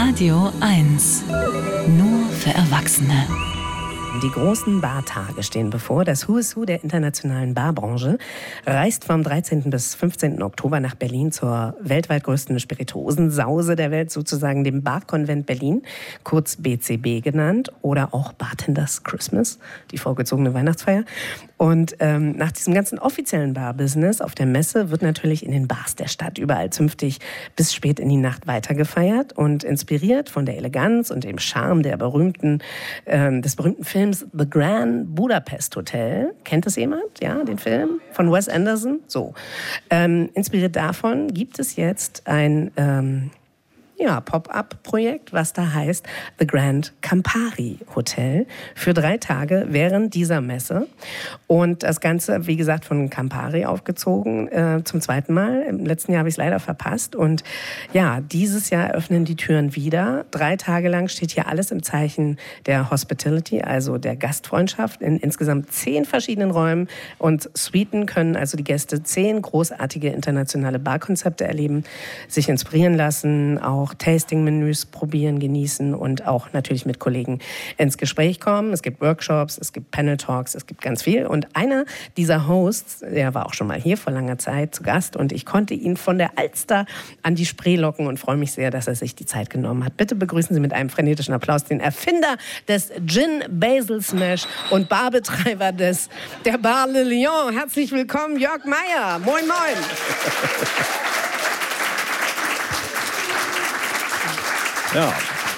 Radio 1. Nur für Erwachsene. Die großen Bartage stehen bevor. Das Who is Who der internationalen Barbranche reist vom 13. bis 15. Oktober nach Berlin zur weltweit größten Spirituosensause der Welt, sozusagen dem Barkonvent Berlin, kurz BCB genannt, oder auch Bartenders Christmas, die vorgezogene Weihnachtsfeier. Und nach diesem ganzen offiziellen Bar-Business auf der Messe wird natürlich in den Bars der Stadt überall zünftig bis spät in die Nacht weitergefeiert. Und inspiriert von der Eleganz und dem Charme des berühmten Films The Grand Budapest Hotel. Kennt das jemand? Ja, den Film von Wes Anderson? So. Inspiriert davon gibt es jetzt ein Pop-up-Projekt, was da heißt The Grand Campari Hotel für 3 Tage während dieser Messe. Und das Ganze, wie gesagt, von Campari aufgezogen, zum 2. Mal. Im letzten Jahr habe ich es leider verpasst. Und ja, dieses Jahr öffnen die Türen wieder. 3 Tage lang steht hier alles im Zeichen der Hospitality, also der Gastfreundschaft, in insgesamt 10 verschiedenen Räumen. Und Suiten können also die Gäste 10 großartige internationale Barkonzepte erleben, sich inspirieren lassen, auch Tasting-Menüs probieren, genießen und auch natürlich mit Kollegen ins Gespräch kommen. Es gibt Workshops, es gibt Panel-Talks, es gibt ganz viel. Und einer dieser Hosts, der war auch schon mal hier vor langer Zeit zu Gast und ich konnte ihn von der Alster an die Spree locken und freue mich sehr, dass er sich die Zeit genommen hat. Bitte begrüßen Sie mit einem frenetischen Applaus den Erfinder des Gin Basil Smash und Barbetreiber der Bar Le Lion. Herzlich willkommen, Jörg Meier. Moin, moin. Ja.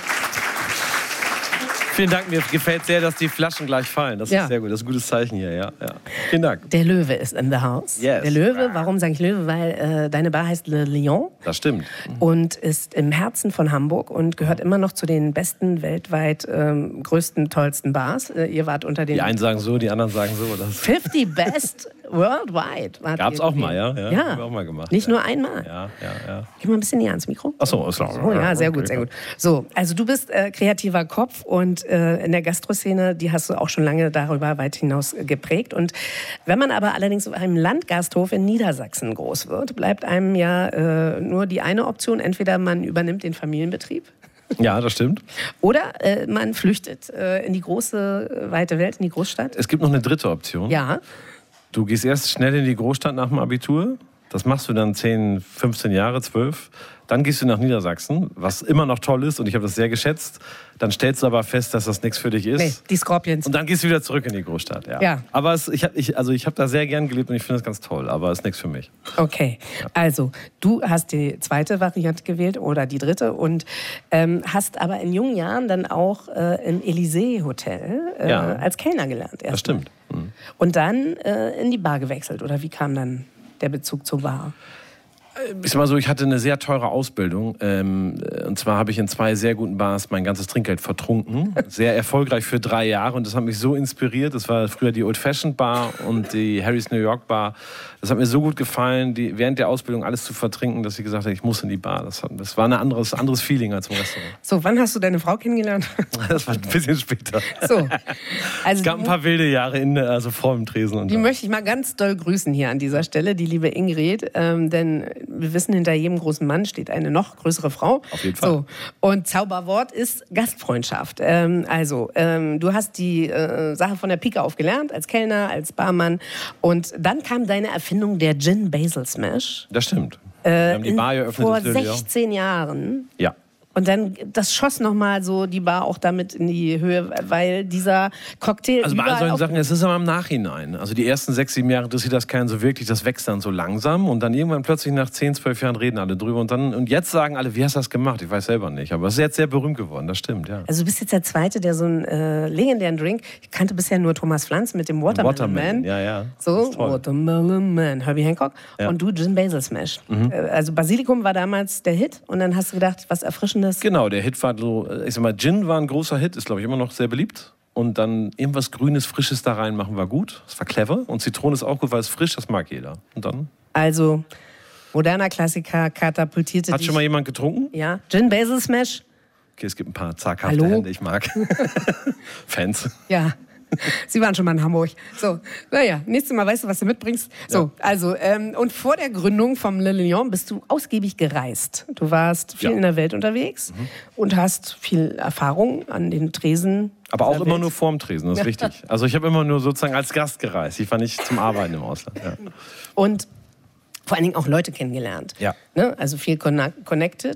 Vielen Dank, mir gefällt sehr, dass die Flaschen gleich fallen. Das ist sehr gut, das ist ein gutes Zeichen hier. Ja. Vielen Dank. Der Löwe ist in the house. Yes. Der Löwe, warum sage ich Löwe? Weil deine Bar heißt Le Lion. Das stimmt. Und ist im Herzen von Hamburg und gehört immer noch zu den besten, weltweit größten, tollsten Bars. Ihr wart unter den... Die einen sagen so, die anderen sagen so. 50 Best worldwide. Gab's auch mal, ja? Ja. Haben wir auch mal gemacht. Nicht nur einmal. Ja. Geh mal ein bisschen näher ans Mikro. Ach so, ist klar. Oh, ja, sehr gut, sehr gut. So, also du bist kreativer Kopf und in der Gastroszene, die hast du auch schon lange darüber weit hinaus geprägt. Und wenn man aber allerdings auf einem Landgasthof in Niedersachsen groß wird, bleibt einem ja nur die eine Option. Entweder man übernimmt den Familienbetrieb. Ja, das stimmt. Oder man flüchtet in die große, weite Welt, in die Großstadt. Es gibt noch eine dritte Option. Ja. Du gehst erst schnell in die Großstadt nach dem Abitur. Das machst du dann 10, 15 Jahre, 12. Dann gehst du nach Niedersachsen, was immer noch toll ist und ich habe das sehr geschätzt. Dann stellst du aber fest, dass das nichts für dich ist. Nee, die Scorpions. Und dann gehst du wieder zurück in die Großstadt. Ja. Aber ich habe da sehr gern gelebt und ich finde das ganz toll, aber es ist nichts für mich. Okay, also du hast die zweite Variante gewählt oder die dritte und hast aber in jungen Jahren dann auch im Elysée Hotel als Kellner gelernt. Das stimmt. Mhm. Und dann in die Bar gewechselt oder wie kam dann der Bezug zur Bar? Ich sag mal so, ich hatte eine sehr teure Ausbildung. Und zwar habe ich in 2 sehr guten Bars mein ganzes Trinkgeld vertrunken. Sehr erfolgreich für 3 Jahre. Und das hat mich so inspiriert. Das war früher die Old Fashioned Bar und die Harry's New York Bar. Das hat mir so gut gefallen, während der Ausbildung alles zu vertrinken, dass ich gesagt habe, ich muss in die Bar. Das war ein anderes Feeling als im Restaurant. So, wann hast du deine Frau kennengelernt? Das war ein bisschen später. So. Also es gab ein paar wilde Jahre vor dem Tresen. Und die möchte ich mal ganz doll grüßen hier an dieser Stelle, die liebe Ingrid. Denn wir wissen, hinter jedem großen Mann steht eine noch größere Frau. Auf jeden Fall. So. Und Zauberwort ist Gastfreundschaft. Du hast die Sache von der Pike auf gelernt, als Kellner, als Barmann. Und dann kam deine Erfindung der Gin Basil Smash. Das stimmt. Wir haben die Bar eröffnet. Vor 16 Jahren. Ja. Und dann, das schoss nochmal so die Bar auch damit in die Höhe, weil dieser Cocktail... Also bei all solchen Sachen, es ist aber im Nachhinein. Also die ersten 6, 7 Jahre interessiert das keinen so wirklich, das wächst dann so langsam und dann irgendwann plötzlich nach 10, 12 Jahren reden alle drüber und jetzt sagen alle, wie hast du das gemacht? Ich weiß selber nicht, aber es ist jetzt sehr berühmt geworden, das stimmt, ja. Also du bist jetzt der Zweite, der so einen legendären Drink, ich kannte bisher nur Thomas Pflanz mit dem Watermelon Man. Ja. So, Watermelon Man, Herbie Hancock und du Gin Basil Smash. Also Basilikum war damals der Hit und dann hast du gedacht, was Erfrischendes. Genau, der Hit war so, ich sag mal, Gin war ein großer Hit, ist glaube ich immer noch sehr beliebt. Und dann irgendwas Grünes, Frisches da reinmachen war gut. Das war clever. Und Zitrone ist auch gut, weil es frisch, das mag jeder. Und dann? Also, moderner Klassiker katapultierte Hat schon mal jemand getrunken? Ja. Gin Basil Smash? Okay, es gibt ein paar zaghafte Hände, ich mag. Fans. Ja. Sie waren schon mal in Hamburg. So, naja, nächstes Mal weißt du, was du mitbringst. So, also, und vor der Gründung vom Le Lion bist du ausgiebig gereist. Du warst viel in der Welt unterwegs und hast viel Erfahrung an den Tresen. Aber auch immer nur vorm Tresen, das ist wichtig. Also ich habe immer nur sozusagen als Gast gereist. Ich war nicht zum Arbeiten im Ausland. Ja. Und vor allen Dingen auch Leute kennengelernt. Ja. Ne? Also viel Kontakte.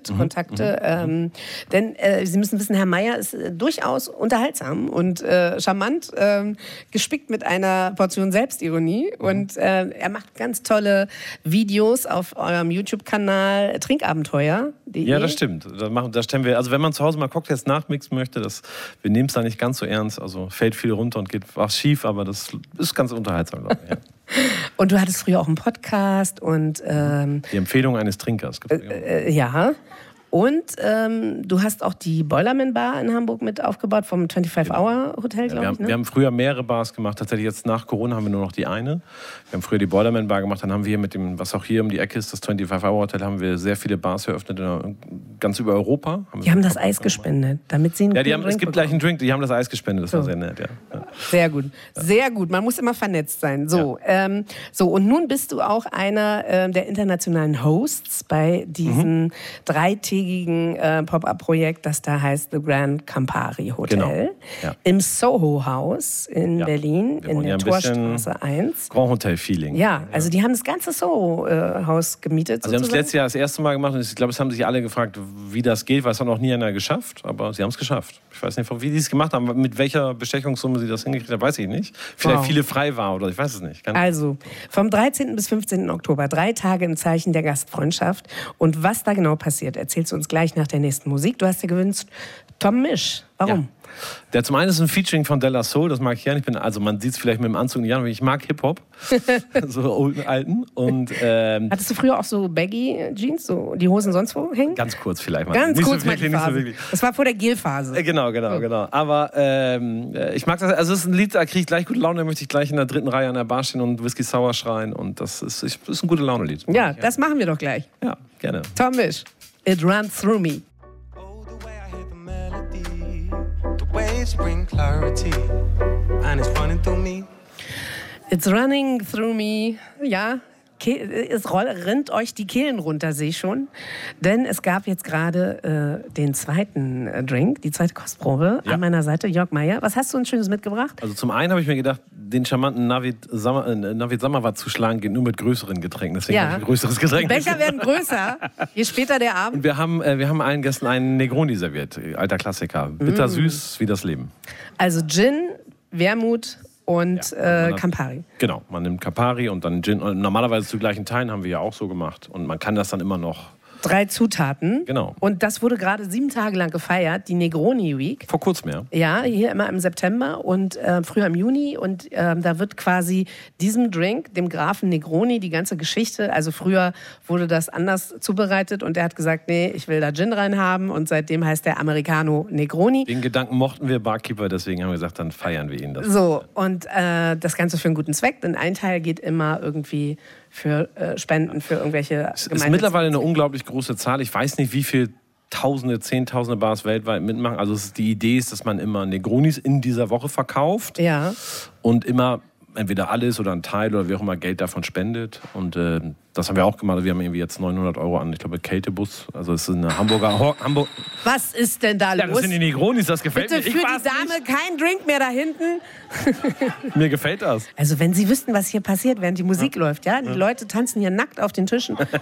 Denn Sie müssen wissen, Herr Meyer ist durchaus unterhaltsam und charmant, gespickt mit einer Portion Selbstironie. Und er macht ganz tolle Videos auf eurem YouTube-Kanal Trinkabenteuer.de. Ja, das stimmt. Da stellen wir, also wenn man zu Hause mal Cocktails nachmixen möchte, wir nehmen es da nicht ganz so ernst. Also fällt viel runter und geht was schief, aber das ist ganz unterhaltsam, glaube ich. Ja. Und du hattest früher auch einen Podcast und die Empfehlung eines Trinkers. ja. Und du hast auch die Boilerman Bar in Hamburg mit aufgebaut vom 25-Hour-Hotel, glaube ich. Ne? Wir haben früher mehrere Bars gemacht. Tatsächlich jetzt nach Corona haben wir nur noch die eine. Wir haben früher die Boilerman Bar gemacht. Dann haben wir hier mit dem, was auch hier um die Ecke ist, das 25-Hour-Hotel, haben wir sehr viele Bars eröffnet, ganz über Europa. Die haben das Eis gespendet, damit sie einen Drink es gibt gleich einen Drink, die haben das Eis gespendet. Das war sehr nett, ja. Sehr gut, sehr gut. Man muss immer vernetzt sein. So, und nun bist du auch einer der internationalen Hosts bei diesem dreitägigen Pop-up-Projekt, das da heißt The Grand Campari Hotel. Genau. Im Soho-Haus in Berlin, in der Torstraße 1. Grand Hotel-Feeling. Ja, also die haben das ganze Soho-Haus gemietet. Also sie haben es letztes Jahr das erste Mal gemacht und ich glaube, es haben sich alle gefragt, wie das geht, weil es hat noch nie einer geschafft, aber sie haben es geschafft. Ich weiß nicht, wie die es gemacht haben, mit welcher Bestechungssumme sie das hingekriegt haben, weiß ich nicht. Vielleicht viele frei war oder ich weiß es nicht. Also, vom 13. bis 15. Oktober, 3 Tage im Zeichen der Gastfreundschaft. Und was da genau passiert, erzählst du uns gleich nach der nächsten Musik. Du hast dir gewünscht, Tom Misch. Warum? Ja. Der zum einen ist ein Featuring von Della Soul, das mag ich gerne. Also man sieht es vielleicht mit dem Anzug nicht an, aber ich mag Hip-Hop, so alten. Und, hattest du früher auch so Baggy-Jeans, so die Hosen sonst wo hängen? Ganz kurz vielleicht mal. Ganz nicht kurz so wirklich, nicht so wirklich. Das war vor der Gel-Phase. Genau. Aber ich mag das, also es ist ein Lied, da kriege ich gleich gute Laune, da möchte ich gleich in der 3. Reihe an der Bar stehen und Whisky Sour schreien und das ist ein gute Laune-Lied. Ja, das machen wir doch gleich. Ja, gerne. Tom Misch, It Runs Through Me. Waves bring clarity, and it's running through me. It's running through me. Ja, es rinnt euch die Kehlen runter, sehe ich schon. Denn es gab jetzt gerade den zweiten Drink, die zweite Kostprobe an meiner Seite, Jörg Meyer. Was hast du uns Schönes mitgebracht? Also zum einen habe ich mir gedacht, den charmanten Navid Samawat zu schlagen geht nur mit größeren Getränken. Deswegen habe ich ein größeres Getränk. Die Becher werden größer, je später der Abend. Und wir haben allen Gästen einen Negroni serviert, alter Klassiker. Bittersüß wie das Leben. Also Gin, Wermut und Campari. Genau, man nimmt Campari und dann Gin. Und normalerweise zu gleichen Teilen haben wir ja auch so gemacht. Und man kann das dann immer noch... 3 Zutaten. Genau. Und das wurde gerade 7 Tage lang gefeiert, die Negroni Week. Vor kurzem, ja. Ja, hier immer im September und früher im Juni. Und da wird quasi diesem Drink, dem Grafen Negroni, die ganze Geschichte, also früher wurde das anders zubereitet und er hat gesagt, nee, ich will da Gin reinhaben und seitdem heißt der Americano Negroni. Den Gedanken mochten wir Barkeeper, deswegen haben wir gesagt, dann feiern wir ihn. Das. So, und das Ganze für einen guten Zweck, denn ein Teil geht immer irgendwie für Spenden, für irgendwelche Es ist mittlerweile eine unglaublich große Zahl. Ich weiß nicht, wie viel Tausende, Zehntausende Bars weltweit mitmachen. Also die Idee ist, dass man immer Negronis in dieser Woche verkauft und immer entweder alles oder ein Teil oder wie auch immer Geld davon spendet. Und das haben wir auch gemacht. Wir haben irgendwie jetzt 900 € an, ich glaube, Kältebus. Also es ist eine Hamburger... Was ist denn da los? Ja, das sind die Negronis, das gefällt Bitte mir. für die Dame kein Drink mehr da hinten. Mir gefällt das. Also wenn Sie wüssten, was hier passiert, während die Musik läuft, ja? Die Leute tanzen hier nackt auf den Tischen. Und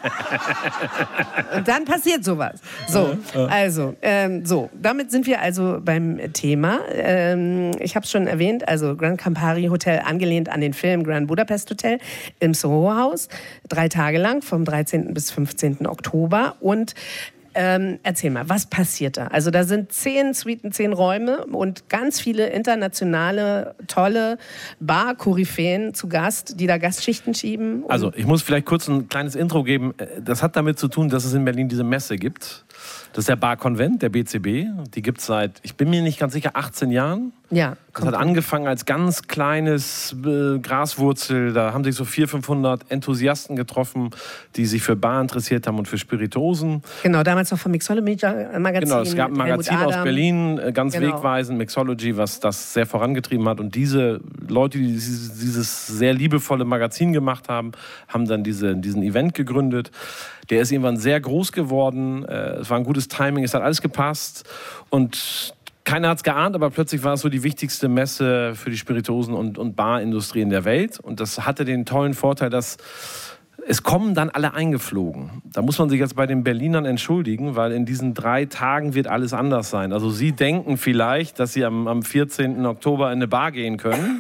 dann passiert sowas. So, also, damit sind wir also beim Thema. Ich habe es schon erwähnt, also Grand Campari Hotel, angelehnt an den Film Grand Budapest Hotel im Soho-Haus. 3 Tage lang, vom 13. bis 15. Oktober. Und erzähl mal, was passiert da? Also da sind 10 Suiten, 10 Räume und ganz viele internationale, tolle Bar-Koryphäen zu Gast, die da Gastschichten schieben. Also ich muss vielleicht kurz ein kleines Intro geben. Das hat damit zu tun, dass es in Berlin diese Messe gibt. Das ist der Bar Konvent, der BCB. Die gibt es seit, ich bin mir nicht ganz sicher, 18 Jahren. Ja. Das hat angefangen als ganz kleines Graswurzel. Da haben sich so 400-500 Enthusiasten getroffen, die sich für Bar interessiert haben und für Spirituosen. Genau, damals noch vom Mixology-Magazin. Genau, es gab ein Magazin aus Berlin, ganz wegweisend, Mixology, was das sehr vorangetrieben hat. Und diese Leute, die dieses sehr liebevolle Magazin gemacht haben, haben dann diesen Event gegründet. Der ist irgendwann sehr groß geworden. Es war ein gutes Timing, es hat alles gepasst. Und keiner hat es geahnt, aber plötzlich war es so die wichtigste Messe für die Spirituosen- und Barindustrie in der Welt. Und das hatte den tollen Vorteil, dass es kommen dann alle eingeflogen. Da muss man sich jetzt bei den Berlinern entschuldigen, weil in diesen 3 Tagen wird alles anders sein. Also Sie denken vielleicht, dass Sie am 14. Oktober in eine Bar gehen können.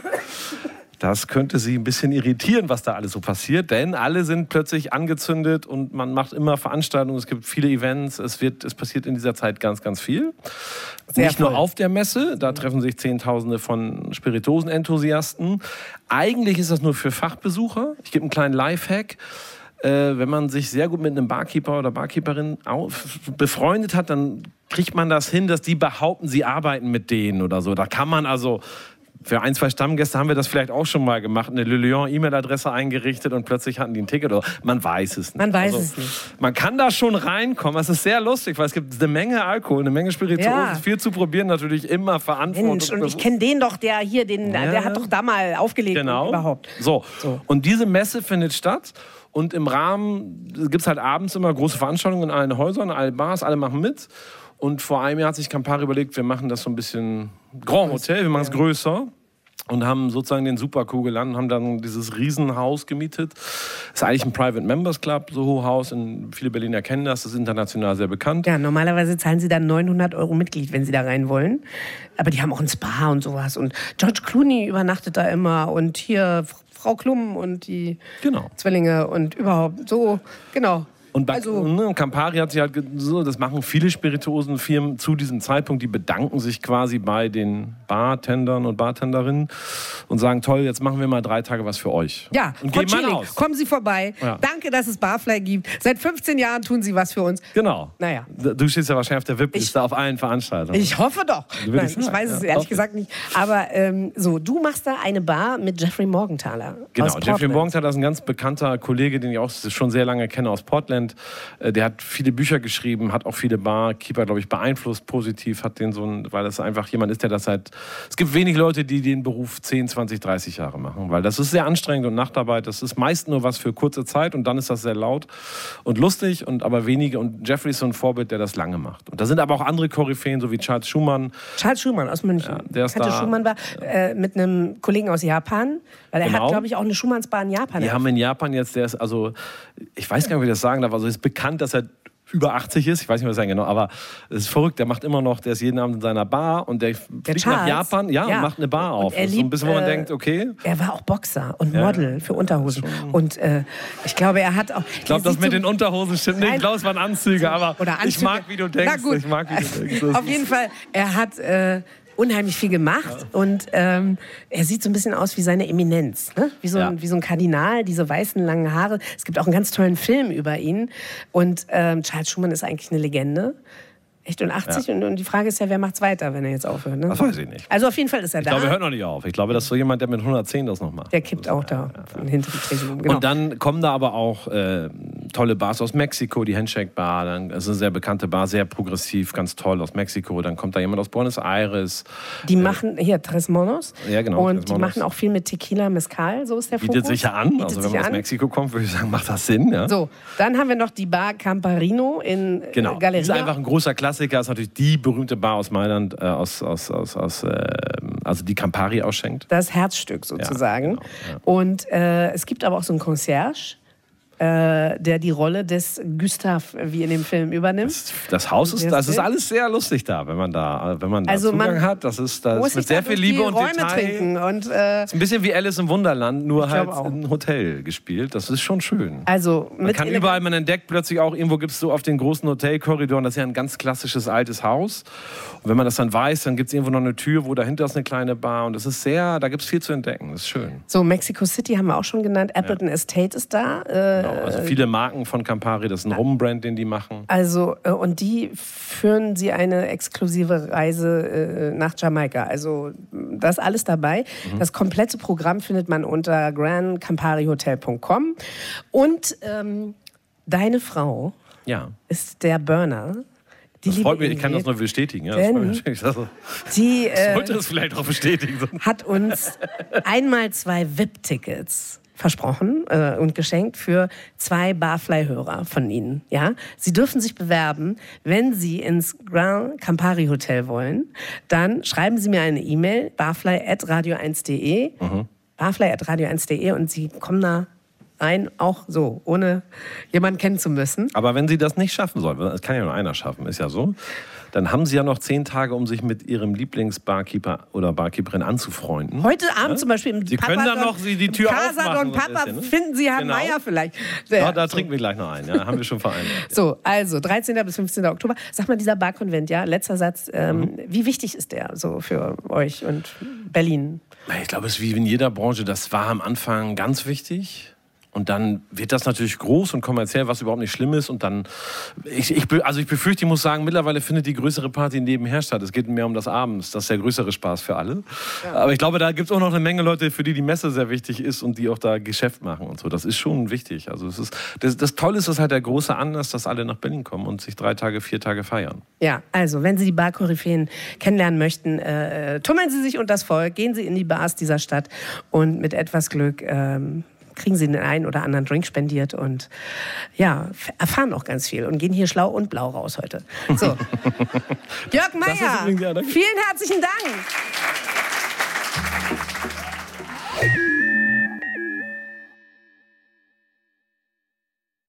Das könnte Sie ein bisschen irritieren, was da alles so passiert, denn alle sind plötzlich angezündet und man macht immer Veranstaltungen, es gibt viele Events, es passiert in dieser Zeit ganz, ganz viel. Nicht nur auf der Messe, da treffen sich Zehntausende von Spirituosen-Enthusiasten. Eigentlich ist das nur für Fachbesucher. Ich gebe einen kleinen Lifehack. Wenn man sich sehr gut mit einem Barkeeper oder Barkeeperin befreundet hat, dann kriegt man das hin, dass die behaupten, sie arbeiten mit denen oder so. Da kann man also... Für 1, 2 Stammgäste haben wir das vielleicht auch schon mal gemacht, eine Le Lion-E-Mail-Adresse eingerichtet und plötzlich hatten die ein Ticket. Oder man weiß es nicht. Man weiß es nicht. Man kann da schon reinkommen. Es ist sehr lustig, weil es gibt eine Menge Alkohol, eine Menge Spirituosen, viel zu probieren, natürlich immer verantwortlich. Mensch, und ich kenne den doch, der hier, der hat doch da mal aufgelegt. Genau. Überhaupt. So. Und diese Messe findet statt. Und im Rahmen gibt es halt abends immer große Veranstaltungen in allen Häusern, in allen Bars, alle machen mit. Und vor einem Jahr hat sich Campari überlegt, wir machen das so ein bisschen Grand Hotel, wir machen es größer. Und haben sozusagen den Super-Coup gelandet, haben dann dieses Riesenhaus gemietet. Das ist eigentlich ein Private Members Club, Soho-Haus. Viele Berliner kennen das, das ist international sehr bekannt. Ja, normalerweise zahlen sie dann 900 € Mitglied, wenn sie da rein wollen. Aber die haben auch ein Spa und sowas. Und George Clooney übernachtet da immer. Und hier Frau Klum und die Zwillinge und überhaupt so, genau. Und Campari hat sich halt so, das machen viele Spirituosenfirmen zu diesem Zeitpunkt, die bedanken sich quasi bei den Bartendern und Bartenderinnen und sagen, toll, jetzt machen wir mal 3 Tage was für euch. Ja, und Frau gehen mal Schilling, aus. kommen Sie vorbei. Ja. Danke, dass es Barfly gibt. Seit 15 Jahren tun Sie was für uns. Genau. Naja. Du stehst ja wahrscheinlich auf der VIP-Liste auf allen Veranstaltungen. Ich hoffe doch. Nein, ich weiß es ehrlich gesagt nicht. Aber du machst da eine Bar mit Jeffrey Morgenthaler. Genau, Jeffrey Morgenthaler ist ein ganz bekannter Kollege, den ich auch schon sehr lange kenne aus Portland. Der hat viele Bücher geschrieben, hat auch viele Barkeeper, glaube ich, beeinflusst positiv, hat den weil das einfach jemand ist, der das es gibt wenig Leute, die den Beruf 10, 20, 30 Jahre machen, weil das ist sehr anstrengend und Nachtarbeit, das ist meist nur was für kurze Zeit und dann ist das sehr laut und lustig aber wenige und Jeffrey ist so ein Vorbild, der das lange macht. Und da sind aber auch andere Koryphäen, so wie Charles Schumann. Charles Schumann aus München. Ja, der ist Schumann war mit einem Kollegen aus Japan, weil er hat, glaube ich, auch eine Schumannsbar in Japan. Die haben in Japan jetzt, der ist ich weiß gar nicht, wie ich das sagen darf, also ist bekannt, dass er über 80 ist, ich weiß nicht, was er genau, aber es ist verrückt, der macht immer noch, der ist jeden Abend in seiner Bar und der fliegt nach Japan, und macht eine Bar auf. Das ist so ein bisschen, wo man denkt, okay. Er war auch Boxer und Model für Unterhosen. Und ich glaube, er hat auch... Ich glaube, das mit den Unterhosen stimmt nicht. Ich glaube, es waren Anzüge, aber Anzüge. Ich mag, wie du denkst. Na gut. Ich mag, wie du denkst. Auf jeden Fall, er hat... unheimlich viel gemacht und er sieht so ein bisschen aus wie seine Eminenz, ne? wie so ein Kardinal, diese weißen langen Haare. Es gibt auch einen ganz tollen Film über ihn und Charles Schumann ist eigentlich eine Legende. Echt und 80 und die Frage ist ja, wer macht's weiter, wenn er jetzt aufhört? Ne? Das weiß ich nicht. Also auf jeden Fall ist er da. Ich glaube, er hört noch nicht auf. Ich glaube, das ist so jemand, der mit 110 das noch macht. Der kippt auch da hinter die Tresen. Genau. Und dann kommen da aber auch tolle Bars aus Mexiko, die Handshake Bar, das ist eine sehr bekannte Bar, sehr progressiv, ganz toll aus Mexiko. Dann kommt da jemand aus Buenos Aires. Die machen, hier, Tres Monos. Ja, genau. Und die machen auch viel mit Tequila, Mezcal, so ist der Fokus. Bietet sich ja an. Also wenn man aus Mexiko kommt, würde ich sagen, macht das Sinn. Ja? So, dann haben wir noch die Bar Camparino in Galeria. Das ist einfach ein großer Klassiker, ist natürlich die berühmte Bar aus Mailand, also die Campari ausschenkt. Das Herzstück sozusagen. Ja, genau, ja. Und es gibt aber auch so einen Concierge, der die Rolle des Gustav wie in dem Film übernimmt. Das Haus ist alles sehr lustig da, wenn man da Zugang hat. Das ist mit sehr viel Liebe und Detail. Und, ist ein bisschen wie Alice im Wunderland, nur halt in einem Hotel gespielt. Das ist schon schön. Also man kann überall, man entdeckt plötzlich auch, irgendwo gibt es so auf den großen Hotelkorridoren, das ist ja ein ganz klassisches altes Haus. Und wenn man das dann weiß, dann gibt es irgendwo noch eine Tür, wo dahinter ist eine kleine Bar. Und das ist da gibt es viel zu entdecken. Das ist schön. So, Mexico City haben wir auch schon genannt. Appleton Estate ist da. Also viele Marken von Campari, das ist ein Rum-Brand, den die machen. Also, und die führen sie eine exklusive Reise nach Jamaika. Also, das ist alles dabei. Das komplette Programm findet man unter grandcamparihotel.com. Und deine Frau ist der Burner. Das freut mich, ich kann das nur bestätigen. Ja, die sollte das vielleicht auch bestätigen. Hat uns einmal 2 VIP-Tickets versprochen und geschenkt für 2 Barfly-Hörer von Ihnen. Ja? Sie dürfen sich bewerben, wenn Sie ins Grand Campari Hotel wollen. Dann schreiben Sie mir eine E-Mail, barfly@radio1.de, barfly@radio1.de, und Sie kommen da rein, auch so, ohne jemanden kennen zu müssen. Aber wenn Sie das nicht schaffen sollen, das kann ja nur einer schaffen, ist ja so, dann haben Sie ja noch 10 Tage, um sich mit Ihrem Lieblingsbarkeeper oder Barkeeperin anzufreunden. Heute Abend zum Beispiel im Sie können dann noch die Tür aufmachen. Papa, finden Sie Herrn Meier vielleicht. Ja, da trinken wir gleich noch einen, ja, haben wir schon vereinbart. So, also 13. bis 15. Oktober. Sag mal, dieser Barkonvent, ja, letzter Satz, wie wichtig ist der so für euch und Berlin? Ich glaube, es ist wie in jeder Branche, das war am Anfang ganz wichtig. Und dann wird das natürlich groß und kommerziell, was überhaupt nicht schlimm ist. Und dann, ich befürchte, ich muss sagen, mittlerweile findet die größere Party nebenher statt. Es geht mehr um das Abends. Das ist der größere Spaß für alle. Ja. Aber ich glaube, da gibt es auch noch eine Menge Leute, für die Messe sehr wichtig ist und die auch da Geschäft machen und so. Das ist schon wichtig. Also das Tolle ist, das halt der große Anlass, dass alle nach Berlin kommen und sich 3 Tage, 4 Tage feiern. Ja, also wenn Sie die Bar-Koryphäen kennenlernen möchten, tummeln Sie sich unters Volk, gehen Sie in die Bars dieser Stadt und mit etwas Glück kriegen Sie den einen oder anderen Drink spendiert und ja, erfahren auch ganz viel und gehen hier schlau und blau raus heute. So. Jörg Meier, vielen herzlichen Dank.